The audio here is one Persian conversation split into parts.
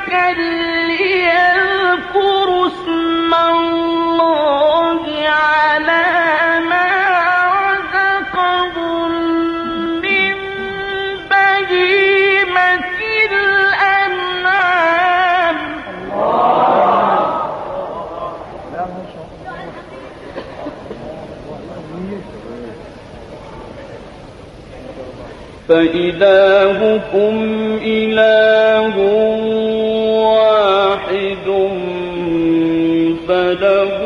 ليذكروا اسم الله على ما رزقهم من بهيمة الأنعام. فإلهكم إله واحد فله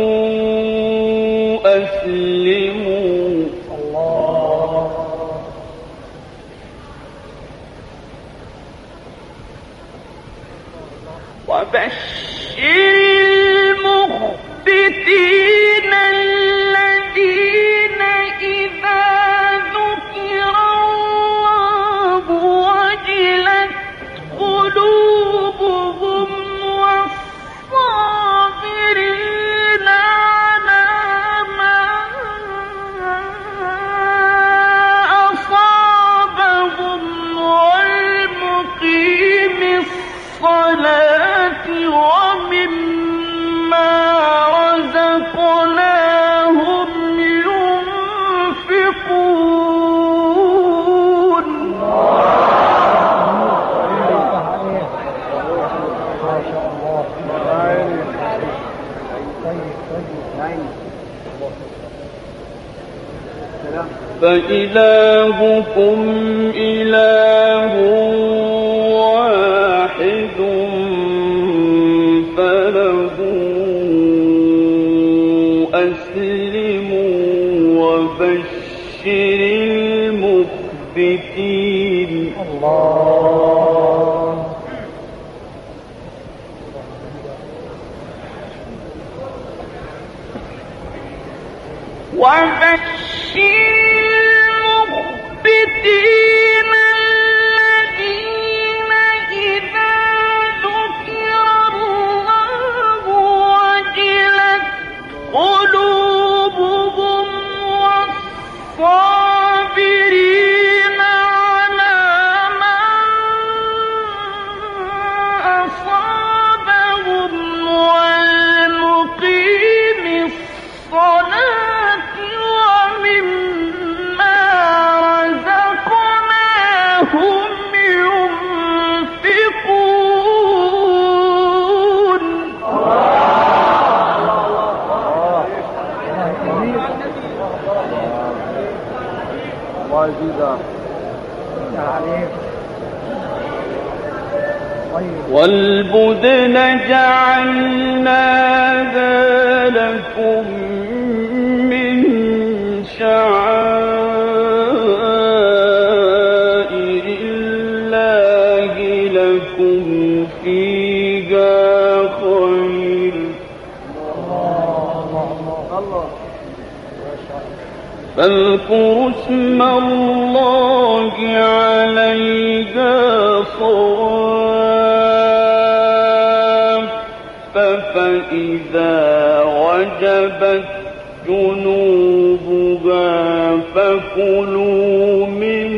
أسلموا. وبشر المخبتين الذين إذا ذكر الله وجلت قلوبهم والصابرين على ما أصابهم والمقيم الصلاة ومما رزقناهم ينفقون. فإلهكم إله واحد فله أسلموا. وبشر المخبتين. وبشر المخبتين الذين إذا ذكر الله وجلت قلوبهم والصابرين على ما أصابهم والمقيم الصلاة ومما رزقناهم ينفقون. والبدن جعلناها لكم من شعائر الله لكم فيها خير فاذكروا اسم الله عليها صواف فإذا وجبت جنوبها فكلوا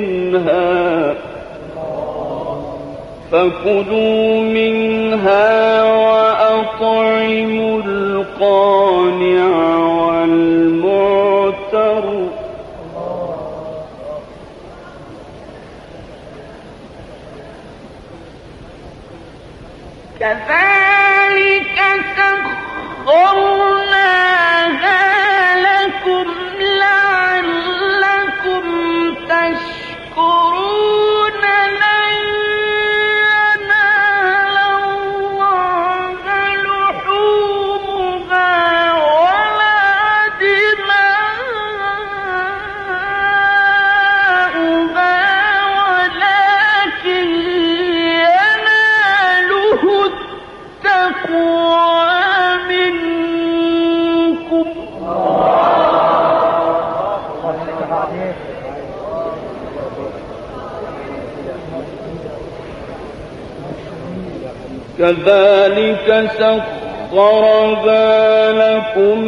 منها وأطعموا القانع والمعتر. كذلك سخرناها لكم لعلكم تشكرون. لن ينال الله لحومها ولا دماؤها ولكن يناله التقوى منكم. كذلك سخرها لكم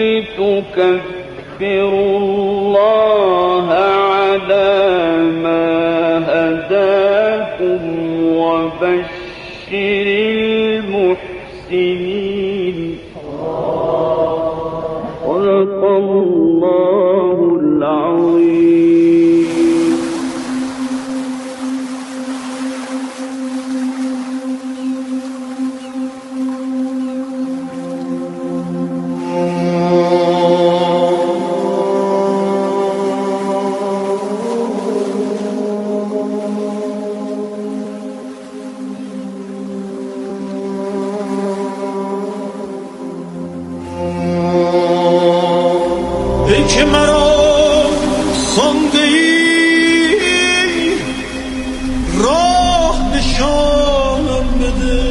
لتكبروا الله على ما هداكم وبشر المحسنين. صدق الله العظيم. ای که مرا خوانده ای راه نشانم بده،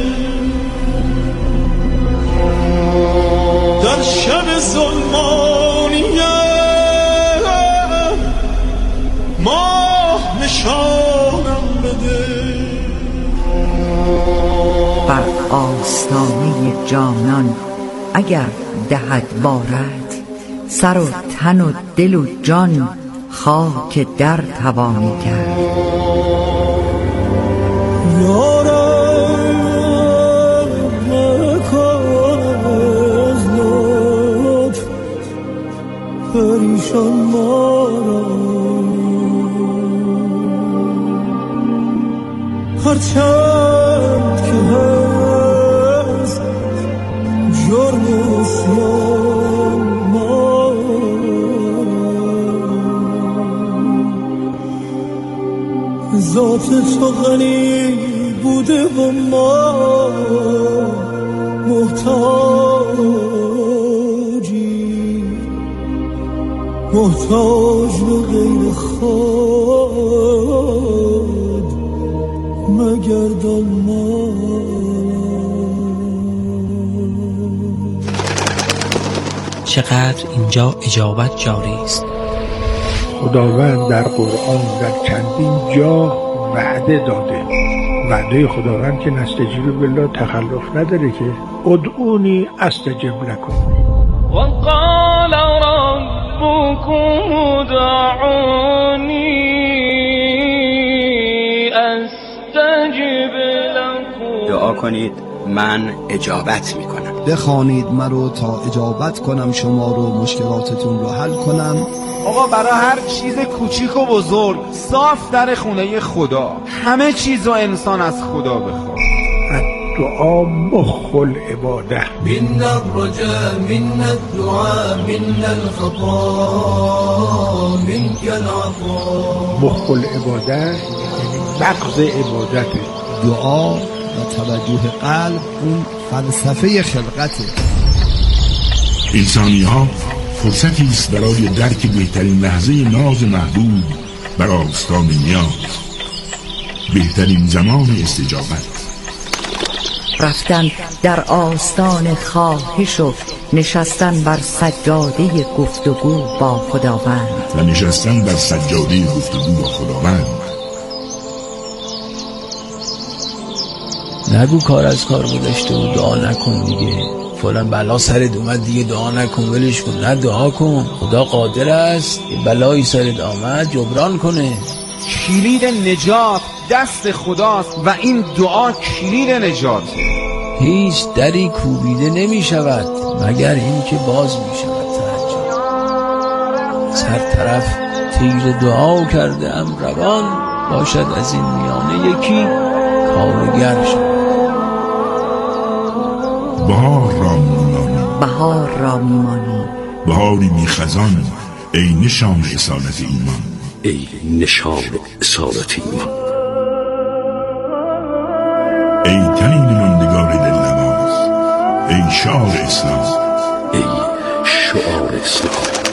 در شب ظلمانیه ماه نشانم بده. بر آستانه جانان اگر دهد بارد، سر و تن و دل و جان خاک در توانی کرد. یارم مکن از لطف پریشان ما را، هرچند که هست جرم اسیان ما ذات تو غنی بوده و ما محتاجی، محتاج به غیر خود مگردان ما. چقدر اینجا اجابت جاری است. خداوند در قرآن در چندین جا وعده داده. وعده خداوند که نستجیب بالله تخلف نداره که ادعونی استجب لکم. وقال ربكم ادعوني استجب لكم. دعا کنید من اجابت میکنم. بخوانید مرا تا اجابت کنم شما رو، مشکلاتتون رو حل کنم. آقا برای هر چیز کوچیک و بزرگ صاف در خونه خدا، همه چیز و انسان از خدا بخواد. دعا مخ العباده. من الرجاء من الدعاء من الخطا منك العطاء. مخ العباده یعنی مغز عبادته. دعا و توجه قلب اون فلسفه خلقته. انسانی ها فرصتی است برای درک بهترین لحظه ناز محبوب بر آستان نیاز، بهترین زمان استجابت. رفتن در آستان خواهش و نشستن بر سجاده گفتگو با خداوند. و نشستن بر سجاده گفتگو با خداوند. نگو کار از کار گذشته و دعا نکن دیگه، فلان بلا سرت اومد دیگه دعا نکن، ولش کن. نه، دعا کن. خدا قادر است یه بلایی سرت آمد جبران کنه. کلید نجات دست خداست و این دعا کلید نجاته. هیچ دری کوبیده نمی شود مگر این که باز می شود. هر طرف تیر دعا کرده ام روان، باشد از این میانه یکی کارگر شد. بهار را میمانی، بهار را میمانی، بهاری بی خزان، ای نشان اصالت ایمان، ای نشان اصالت ایمان. ای تعیین ماندگار دل نواز، ای شعار اسلام، ای شعار اسلام.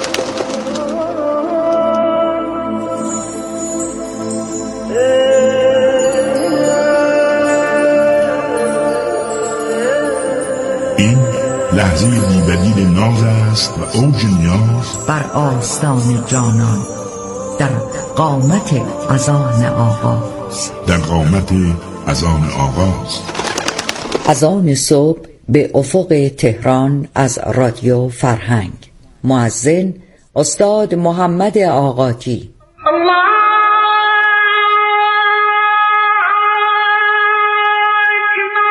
این لحظه بی‌بدیل ناز است و اوج نیاز بر آستان جانان، در قامت اذان آغاز، در قامت اذان آغاز. اذان صبح به افق تهران از رادیو فرهنگ. مؤذن استاد محمد آقاتی. الله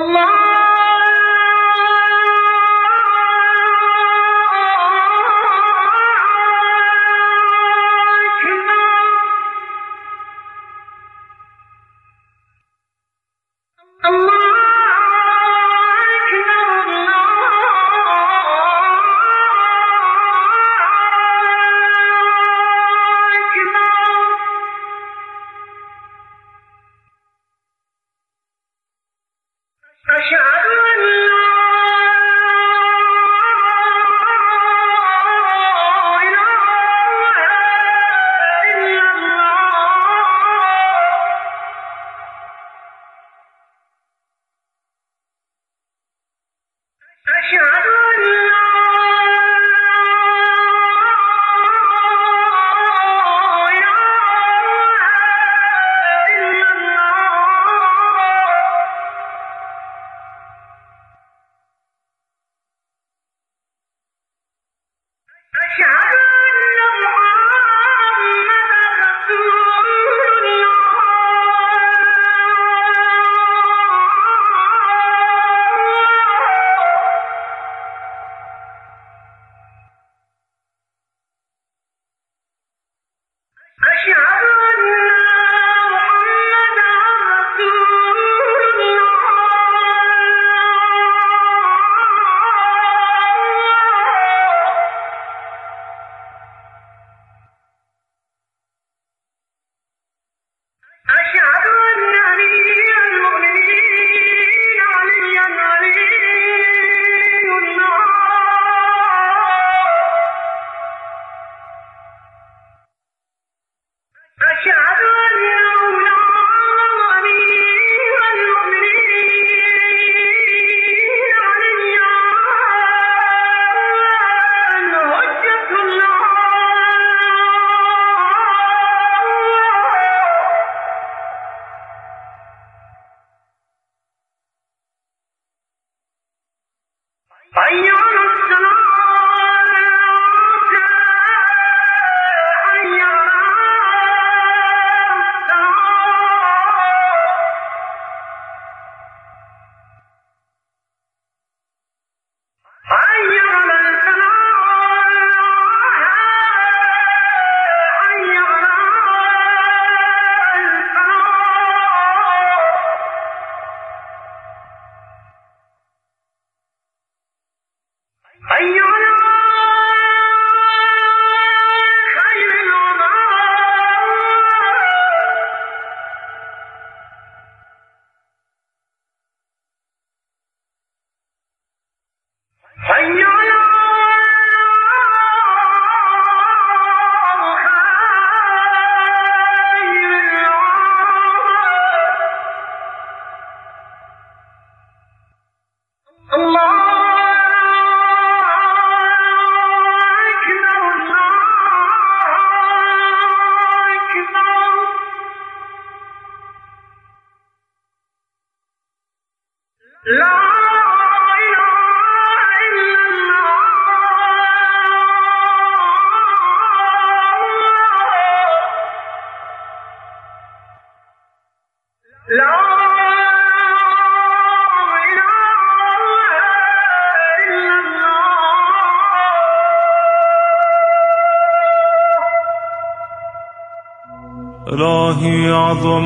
إلهي أعظم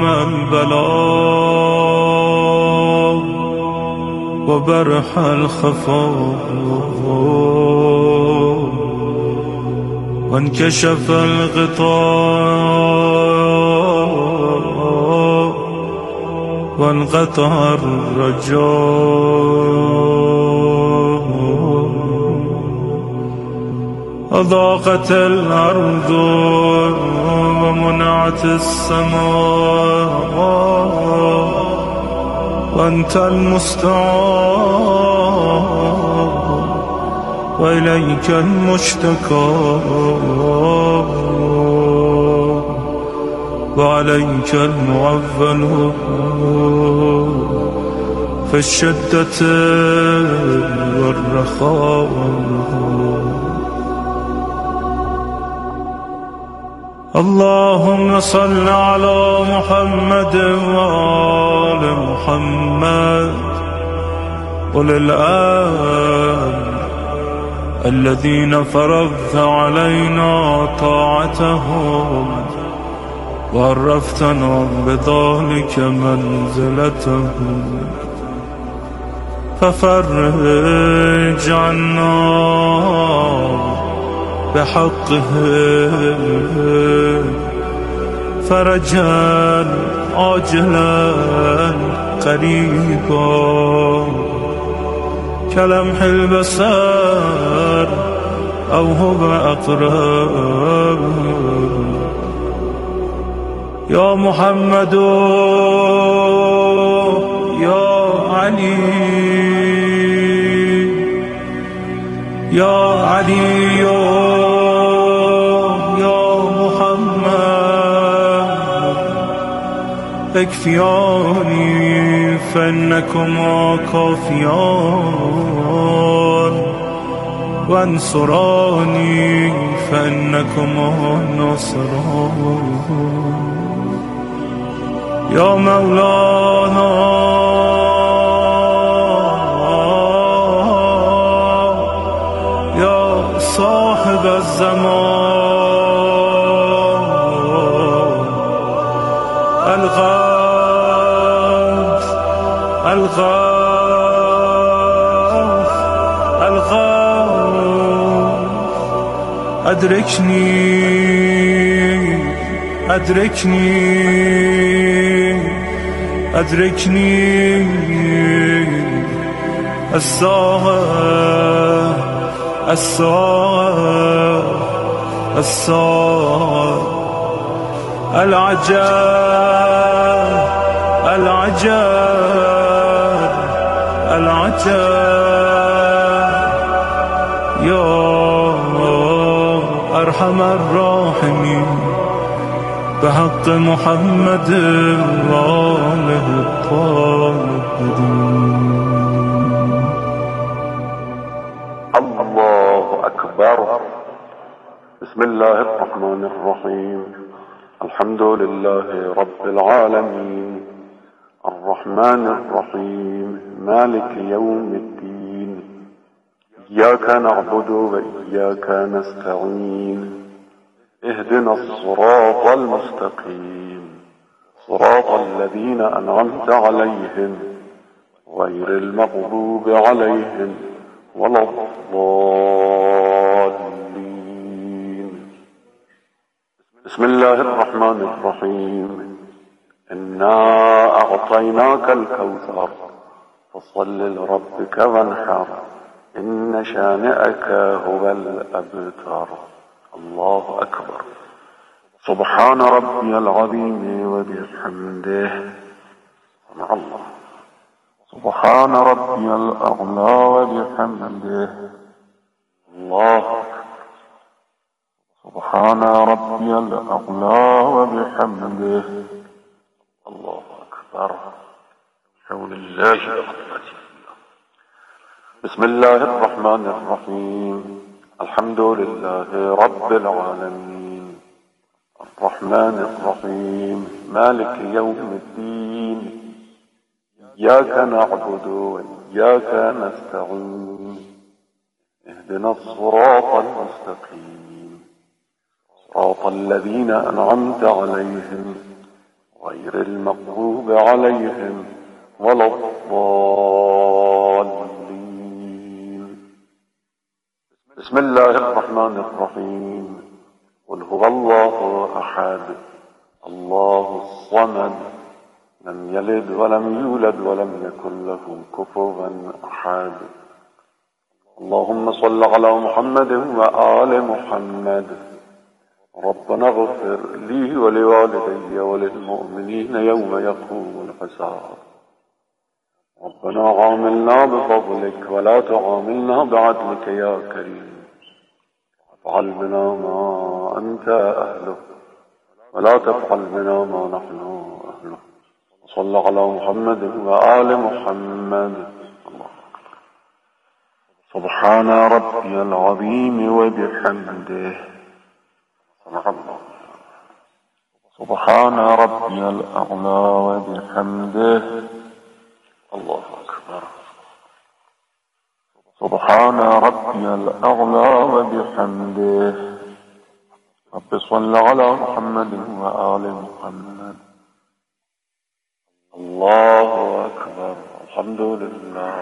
البلاء وبرح الخفاء وانكشف الغطاء وانقطع الرجاء أضاقت الأرض ومنعت السماء وأنت المستعان وإليك المشتكى وعليك المعول في الشدة والرخاء. اللهم صل على محمد وآل محمد أولي الأمر الذين فرضت علينا طاعتهم وعرفتنا بذلك منزلتهم ففرج عنا بحقهم فرجا عاجلا قريبا كلمح البصر أو هو أقرب يا محمد يا علي يا علي يا محمد اكفياني فإنكما كافيان وانصراني فإنكما ناصران يا مولانا يا صاحب الزمان الغوث الغوث الغوث أدركني أدركني الساعة العجب يا أرحم الراحمين بحق محمد وآله الطاهرين. الله أكبر. بسم الله الرحمن الرحيم. الحمد لله رب العالمين الرحمن الرحيم مالك يوم الدين إياك نعبد وإياك نستعين اهدنا الصراط المستقيم صراط الذين أنعمت عليهم غير المغضوب عليهم ولا الضالين. بسم الله الرحمن الرحيم. إنا أعطيناك الكوثر فصل لربك وانحر إن شانئك هو الأبتر. الله أكبر. سبحان ربي العظيم وبحمده. سمع الله. سبحان ربي الأعلى وبحمده. الله أكبر. سبحان ربي الأعلى وبحمده. الله أكبر. حول الله وقوته. بسم الله الرحمن الرحيم. الحمد لله رب العالمين الرحمن الرحيم مالك يوم الدين إياك نعبد وإياك نستعين اهدنا الصراط المستقيم صراط الذين أنعمت عليهم غير المغضوب عليهم ولا الضالين. بسم الله الرحمن الرحيم. قل هو الله أحد الله الصمد لم يلد ولم يولد ولم يكن له كفوا أحد. اللهم صل على محمد وآل محمد. ربنا اغفر لي ولوالدي وللمؤمنين يوم يقوم الحساب. ربنا عاملنا بفضلك ولا تعاملنا بعدلك يا كريم. افعل بنا ما أنت أهله ولا تفعل بنا ما نحن أهله. صلى على محمد وآل محمد. الله أكبر. سبحان ربي العظيم وبحمده. سمع الله. سبحان ربي الأعلى وبحمده. الله أكبر. ربي الأعلى وبحمده رب صل على محمد وآل محمد. الله أكبر. الحمد لله.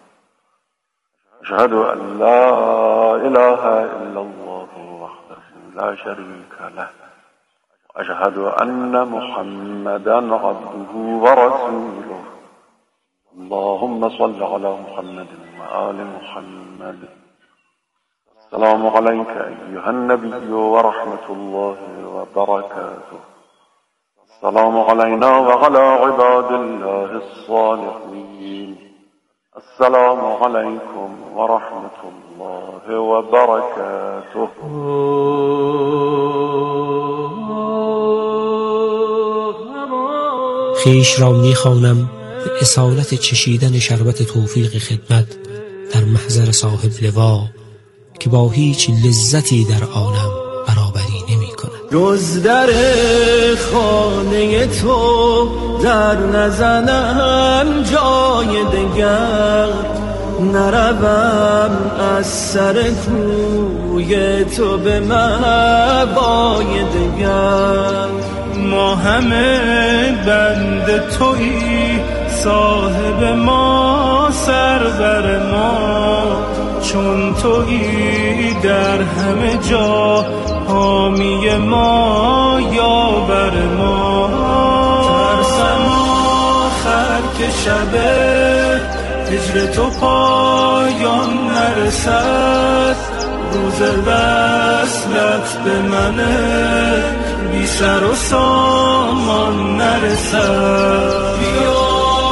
أشهد أن لا إله إلا الله وحده لا شريك له وأشهد أن محمدا عبده ورسوله. اللهم صل على محمد وآل محمد. السلام عليك أيها النبي ورحمة الله وبركاته. السلام علينا وعلى عباد الله الصالحين. السلام عليكم ورحمة الله وبركاته. خیش را می‌خوانم به اصالت چشیدن شربت توفیق خدمت در محضر صاحب لوا که با هیچ لذتی در عالم برابری نمی کند. جز در خانه تو در نزنم جای دگر، نروم از سر کوی تو به مأوای دگر. ما همه بند تویی، صاحب ما سرور ما، چون تویی در همه جا حامی ما یاور ما. ترسم آخر که شب هجر تو پایان نرسد، روز وصلت به من بی سر و سامان نرسد. بیا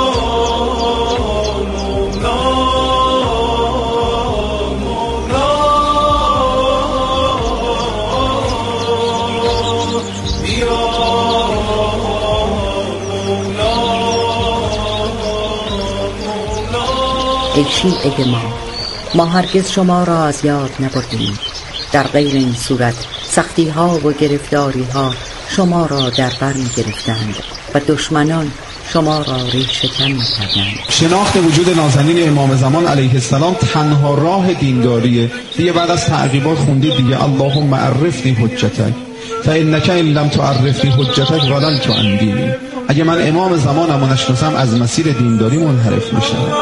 ای شیعه ما هرگز شما را از یاد نبردیم. در غیر این صورت سختی ها و گرفتاری ها شما را در بر می گرفتند و دشمنان شما را ریشه کن می کردند. شناخت وجود نازنین امام زمان علیه السلام تنها راه دینداریه. دیگه بعد از تعقیبات خوندید دیگه اللهم عرفنی حجتک فانک ان لم تعرفنی حجتک ضللت عن دینی. اگه من امام زمانم و نشناسم از مسیر دینداری منحرف میشم.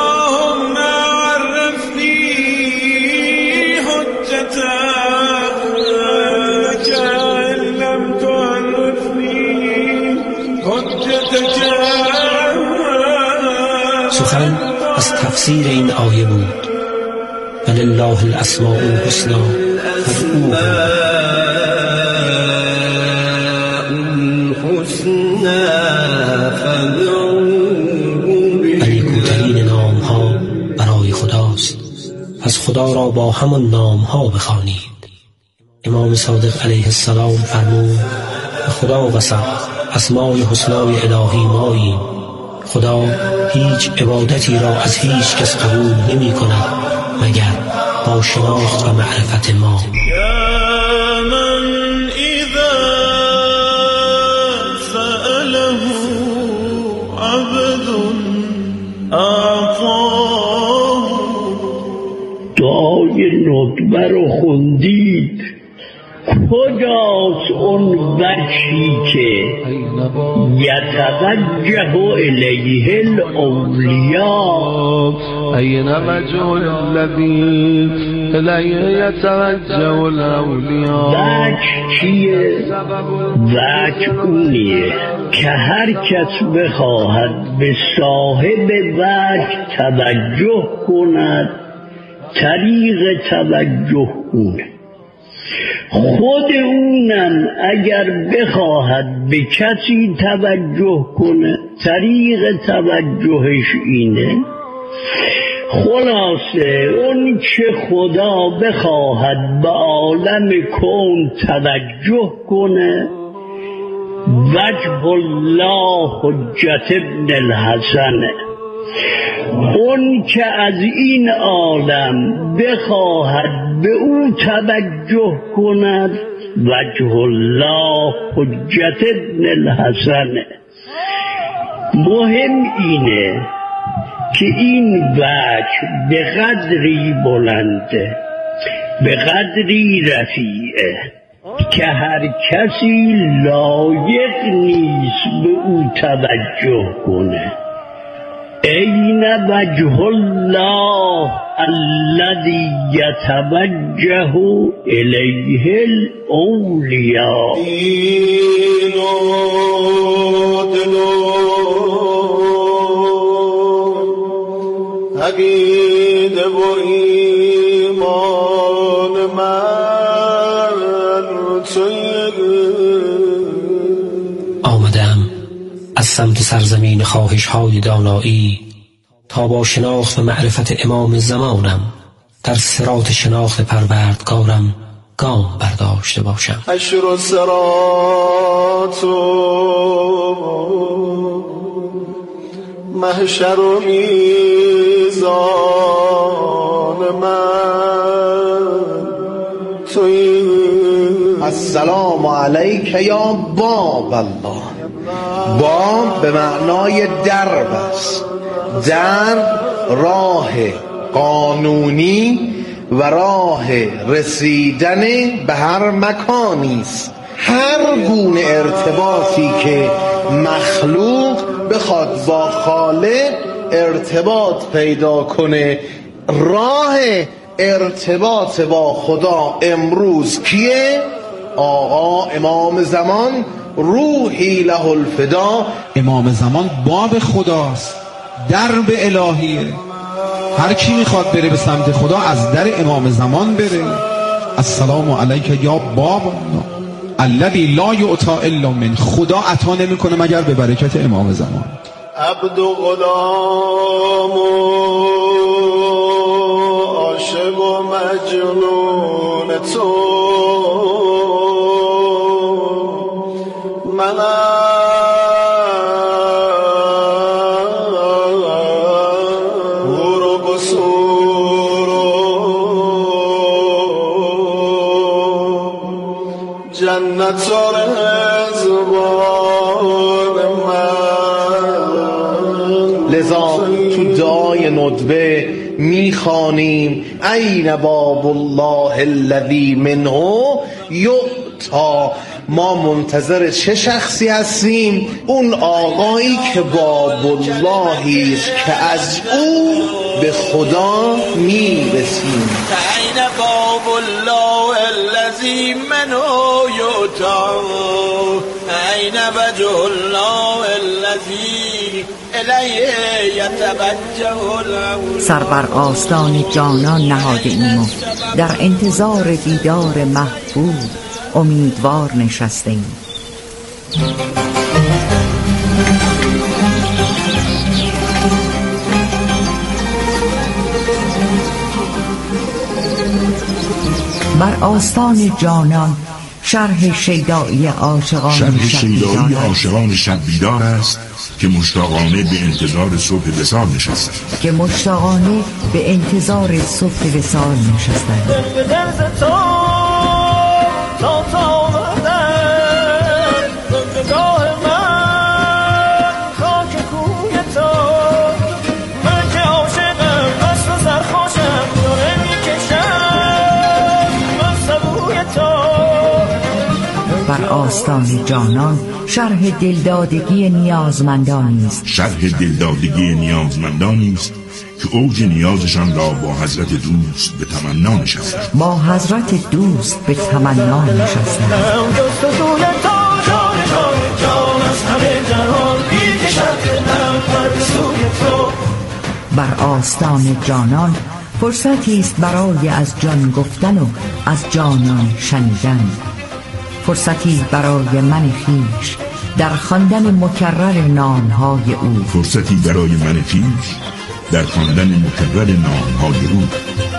سخن از تفسیر این آیه بود. ولله الاسماء الحسنی نیکوترین نام ها برای خداست، پس خدا را با همان نام ها بخوانید. امام صادق علیه السلام فرمود به خدا قسم اسمای حسنای الهی ماییم. خدا هیچ عبادتی را از هیچ کس قبول نمی کند مگر با شناخت و معرفت ما. یا من اذا سأله عبد اعطاه. دعای ندبه رو خوندید؟ کجاست اون وجهی که یتوجه الیه الاولیاء؟ این وجه الذی الیه یتوجه الاولیاء. وجه چیه؟ وجه اونیه که هر کس بخواهد به صاحب وجه توجه کند، طریق توجه اونه. خود اونم اگر بخواهد به کسی توجه کنه، طریق توجهش اینه. خلاصه اون که خدا بخواهد به عالم کون توجه کنه، وجه الله حجت ابن الحسنه. اون که از این عالم بخواهد به او توجه کند، وجه الله حجت ابن الحسنه. مهم اینه که این وجه به قدری بلنده به قدری رفیعه که هر کسی لایق نیست به او توجه کنه. این وجه الله الذی یتوجه الیه الاولیاء. عقیده و ایمان من آمدم از سمت سرزمین خواهش های دانایی تا با شناخت و معرفت امام زمانم در صراط شناخت پروردگارم گام برداشته باشم. حشر و صراط و محشر و میزان من توی. السلام علیک یا باب الله. باب به معنای درب است. درب راه قانونی و راه رسیدن به هر مکانی است. هر گونه ارتباطی که مخلوق بخواد با خالق ارتباط پیدا کنه، راه ارتباط با خدا امروز کیه؟ آقا امام زمان روحی له الفدا. امام زمان باب خداست، درب الهیه. هر کی میخواد بره به سمت خدا از در امام زمان بره. السلام علیک یا باب الذی لا یعطی الا من. خدا عطا نمیکنه مگر به برکت امام زمان. عبد و غلام و عاشق و مجنون تو منم. هور و قصور و جنت و رضوان من. لذا تو دعای ندبه میخوانیم این باب الله الذی منه یعطی. ما منتظر چه شخصی هستیم؟ اون آقایی که باب اللهی است که از او به خدا میرسیم. این باب الله الذی منه یعطی. این وجه الله الذی الیه یتوجه الاولیاء. سر بر آستان جانان نهاده ایم و در انتظار دیدار محبوب امیدوار نشسته ایم. بر آستان جانان شرح شیدایی عاشقان شب بیدار است که مشتاقانه به انتظار صبح وصال نشستند. بر آستان جانان شرح دلدادگی نیازمندانی است. که اوج نیازشان را با حضرت دوست به تمنا نشستند. بر آستان جانان فرصتی است برای از جان گفتن و از جانان شنیدن. فرصتی برای من خویش در خواندن مکرر نامهای او.